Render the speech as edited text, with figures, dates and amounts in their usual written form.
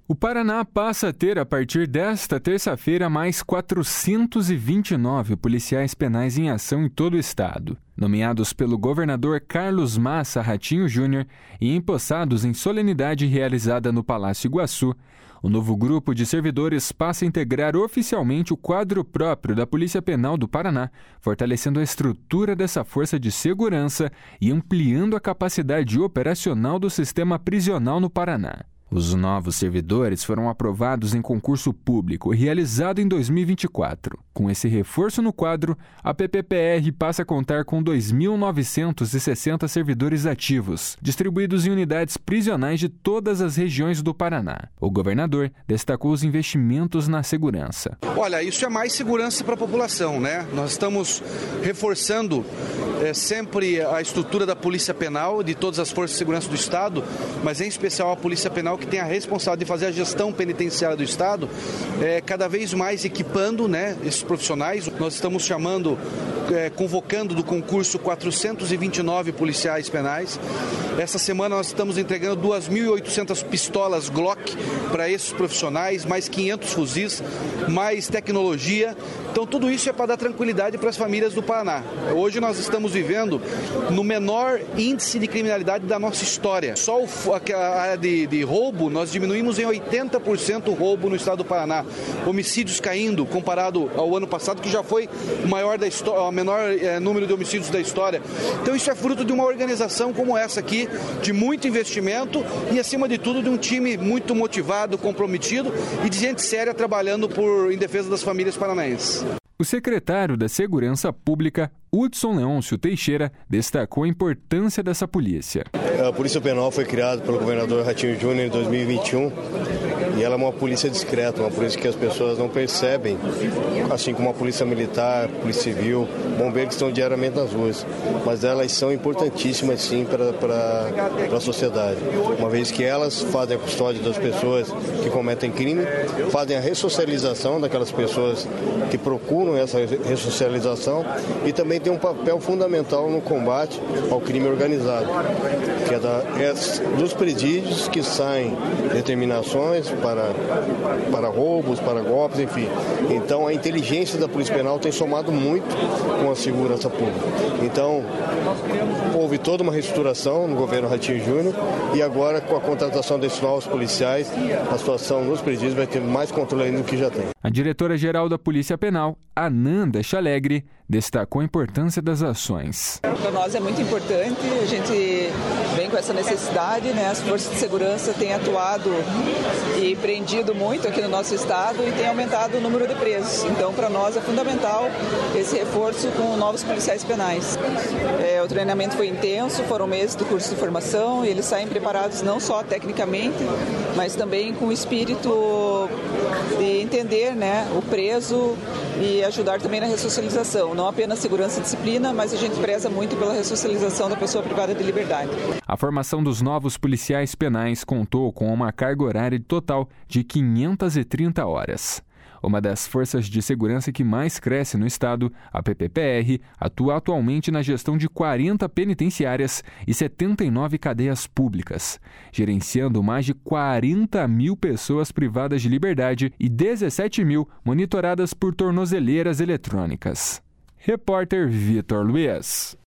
O Paraná passa a ter, a partir desta terça-feira, mais 429 policiais penais em ação em todo o estado. Nomeados pelo governador Carlos Massa Ratinho Júnior e empossados em solenidade realizada no Palácio Iguaçu, o novo grupo de servidores passa a integrar oficialmente o quadro próprio da Polícia Penal do Paraná, fortalecendo a estrutura dessa força de segurança e ampliando a capacidade operacional do sistema prisional no Paraná. Os novos servidores foram aprovados em concurso público realizado em 2024. Com esse reforço no quadro, a PPPR passa a contar com 2.960 servidores ativos, distribuídos em unidades prisionais de todas as regiões do Paraná. O governador destacou os investimentos na segurança. Olha, isso é mais segurança para a população, né? Nós estamos reforçando sempre a estrutura da Polícia Penal, de todas as forças de segurança do Estado, mas em especial a Polícia Penal, que tem a responsabilidade de fazer a gestão penitenciária do Estado, cada vez mais equipando, né, esses profissionais. Nós estamos convocando do concurso 429 policiais penais. Essa semana nós estamos entregando 2.800 pistolas Glock para esses profissionais, mais 500 fuzis, mais tecnologia. Então tudo isso é para dar tranquilidade para as famílias do Paraná. Hoje nós estamos vivendo no menor índice de criminalidade da nossa história. Só a área de roubo, nós diminuímos em 80% o roubo no estado do Paraná. Homicídios caindo comparado ao ano passado, que já foi o menor número de homicídios da história. Então isso é fruto de uma organização como essa aqui, de muito investimento e, acima de tudo, de um time muito motivado, comprometido e de gente séria trabalhando em defesa das famílias paranaenses. O secretário da Segurança Pública, Hudson Leôncio Teixeira, destacou a importância dessa polícia. A Polícia Penal foi criada pelo governador Ratinho Júnior em 2021 e ela é uma polícia discreta, uma polícia que as pessoas não percebem, assim como a Polícia Militar, Polícia Civil, bombeiros que estão diariamente nas ruas. Mas elas são importantíssimas, sim, para a sociedade, uma vez que elas fazem a custódia das pessoas que cometem crime, fazem a ressocialização daquelas pessoas que procuram essa ressocialização e também tem um papel fundamental no combate ao crime organizado, que é dos presídios que saem determinações para roubos, para golpes, enfim. Então a inteligência da Polícia Penal tem somado muito com a segurança pública. Então houve toda uma reestruturação no governo Ratinho Júnior e agora com a contratação desses novos policiais, a situação nos presídios vai ter mais controle ainda do que já tem. A diretora-geral da Polícia Penal, Ananda Chalegre, destacou a importância das ações. Para nós é muito importante, a gente vem com essa necessidade, né? As forças de segurança têm atuado e prendido muito aqui no nosso estado e tem aumentado o número de presos. Então, para nós é fundamental esse reforço com novos policiais penais. O treinamento foi intenso, foram meses do curso de formação e eles saem preparados não só tecnicamente, mas também com o espírito de entender, né, o preso e ajudar também na ressocialização. Não apenas segurança e disciplina, mas a gente preza muito pela ressocialização da pessoa privada de liberdade. A formação dos novos policiais penais contou com uma carga horária total de 530 horas. Uma das forças de segurança que mais cresce no estado, a PPPR, atua atualmente na gestão de 40 penitenciárias e 79 cadeias públicas, gerenciando mais de 40 mil pessoas privadas de liberdade e 17 mil monitoradas por tornozeleiras eletrônicas. Repórter Vitor Luiz.